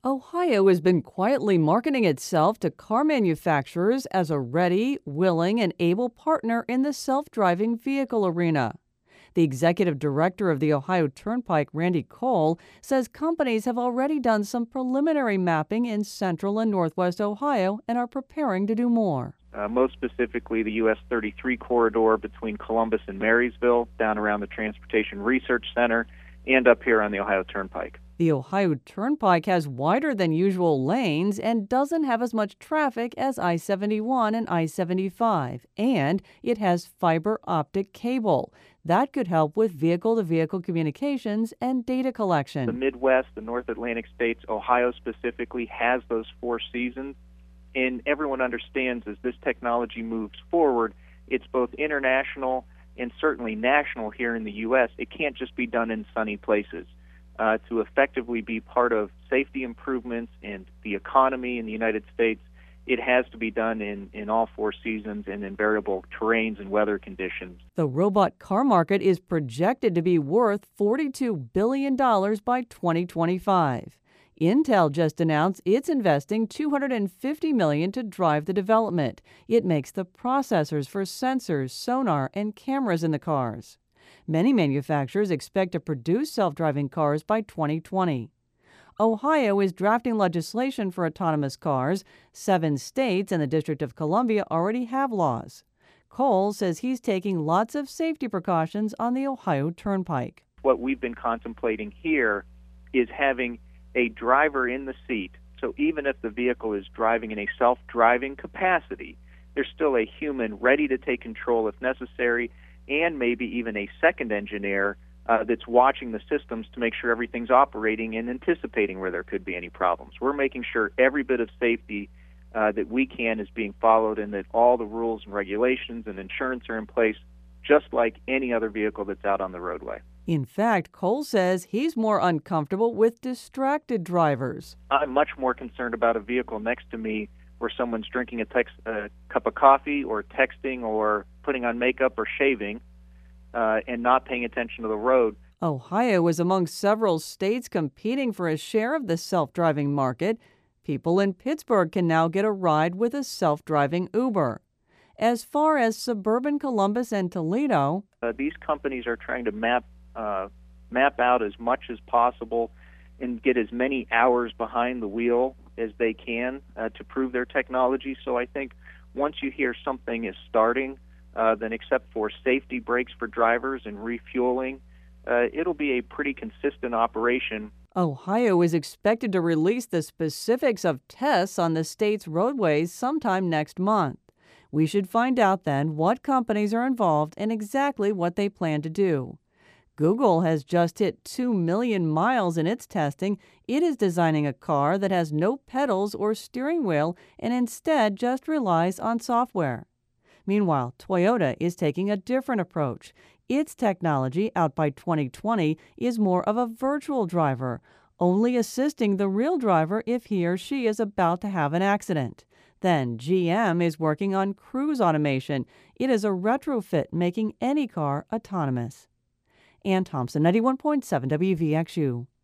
Ohio has been quietly marketing itself to car manufacturers as a ready, willing, and able partner in the self-driving vehicle arena. The executive director of the Ohio Turnpike, Randy Cole, says companies have already done some preliminary mapping in central and northwest Ohio and are preparing to do more. Most specifically, the US 33 corridor between Columbus and Marysville, down around the Transportation Research Center, and up here on the Ohio Turnpike. The Ohio Turnpike has wider than usual lanes and doesn't have as much traffic as I-71 and I-75, and it has fiber optic cable. That could help with vehicle-to-vehicle communications and data collection. The Midwest, the North Atlantic states, Ohio specifically, has those four seasons, and everyone understands as this technology moves forward, it's both international and certainly national here in the U.S. It can't just be done in sunny places. To effectively be part of safety improvements and the economy in the United States, it has to be done in all four seasons and in variable terrains and weather conditions. The robot car market is projected to be worth $42 billion by 2025. Intel just announced it's investing $250 million to drive the development. It makes the processors for sensors, sonar, and cameras in the cars. Many manufacturers expect to produce self-driving cars by 2020. Ohio is drafting legislation for autonomous cars. 7 states and the District of Columbia already have laws. Cole says he's taking lots of safety precautions on the Ohio Turnpike. What we've been contemplating here is having a driver in the seat, so even if the vehicle is driving in a self-driving capacity, there's still a human ready to take control if necessary, and maybe even a second engineer that's watching the systems to make sure everything's operating and anticipating where there could be any problems. We're making sure every bit of safety that we can is being followed and that all the rules and regulations and insurance are in place, just like any other vehicle that's out on the roadway. In fact, Cole says he's more uncomfortable with distracted drivers. I'm much more concerned about a vehicle next to me where someone's drinking a cup of coffee or texting or putting on makeup or shaving and not paying attention to the road. Ohio is among several states competing for a share of the self-driving market. People in Pittsburgh can now get a ride with a self-driving Uber. As far as suburban Columbus and Toledo, these companies are trying to map out as much as possible and get as many hours behind the wheel as they can to prove their technology. So I think once you hear something is starting, then except for safety breaks for drivers and refueling, it'll be a pretty consistent operation. Ohio is expected to release the specifics of tests on the state's roadways sometime next month. We should find out then what companies are involved and exactly what they plan to do. Google has just hit 2 million miles in its testing. It is designing a car that has no pedals or steering wheel and instead just relies on software. Meanwhile, Toyota is taking a different approach. Its technology, out by 2020, is more of a virtual driver, only assisting the real driver if he or she is about to have an accident. Then GM is working on cruise automation. It is a retrofit making any car autonomous. Ann Thompson, 91.7 WVXU.